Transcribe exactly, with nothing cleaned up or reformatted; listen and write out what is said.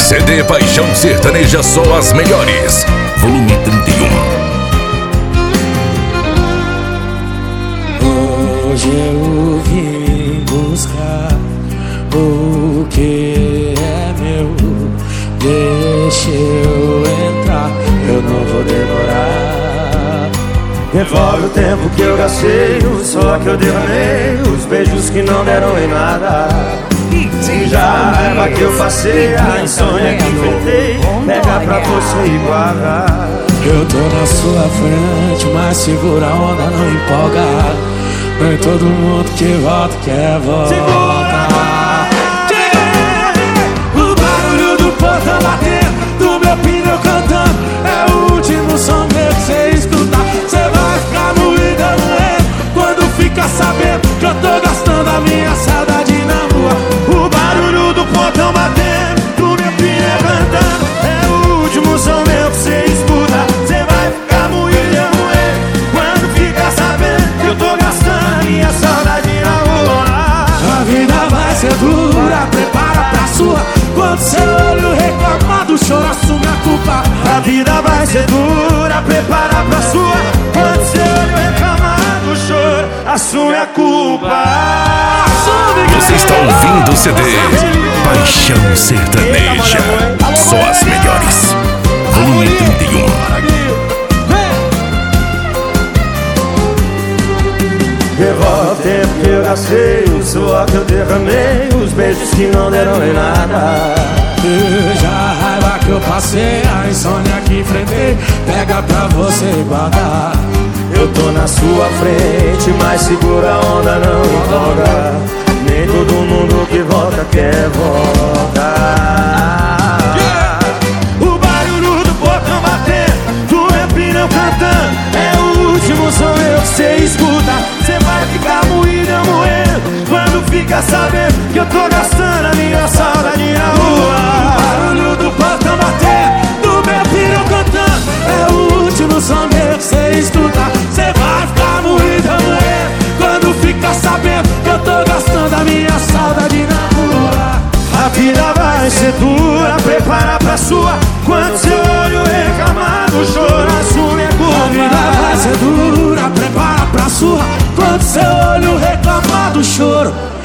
C D Paixão Sertaneja, só as melhores. Volume trinta e um. Hoje eu vim buscar o que é meu. Deixa eu entrar, eu não vou demorar. Devolve o tempo que eu gastei, o suor que eu derramei, os beijos que não deram em nada. Já a raiva que eu passei, a insônia que enfrentei, pega pra você e guarda. Eu tô na sua frente, mas segura a onda, não empolga. Nem todo mundo que volta quer voltar. O barulho do portão batendo, do meu pneu cantando, é o último som meu que cê escutar. Cê vai ficar moído, moendo, quando fica sabendo que eu tô gastando a minha saudade na rua. O barulho do portão batendo, do meu pneu cantando, é o último som meu que cê escuta. Cê vai ficar moído, moendo, quando fica sabendo que eu tô gastando a minha saudade na rua. A vida vai ser dura, prepara pra sua. Quando seu olho reclamado chora, assume a culpa. A vida vai ser dura, prepara pra sua. Quando seu olho reclamado chora, assume a culpa. Você está ouvindo o C D Paixão Sertaneja, só as melhores. Volume trinta e um. Devolve o tempo que eu gastei, o suor que eu derramei, os beijos que não deram em nada. Veja a raiva que eu passei, a insônia que enfrentei, pega pra você guardar. Eu tô na sua frente, mas segura a onda, não empolga. Nem todo mundo que volta quer voltar. O barulho do portão batendo, do meu pneu cantando, é o último som meu que cê escuta. Cê vai ficar moído, moendo, quando fica sabendo que eu tô gastando a minha saudade na rua. O barulho do portão batendo, do meu pneu cantando, é o último som meu que cê escuta. Cê vai ficar moído, moendo, quando fica sabendo que eu tô gastando a minha saudade na rua. A vida vai ser dura, prepara pra sua. Quando seu olho reclamado chora, assume a culpa. A vida vai ser dura, prepara pra sua. Quando seu olho reclamado chora,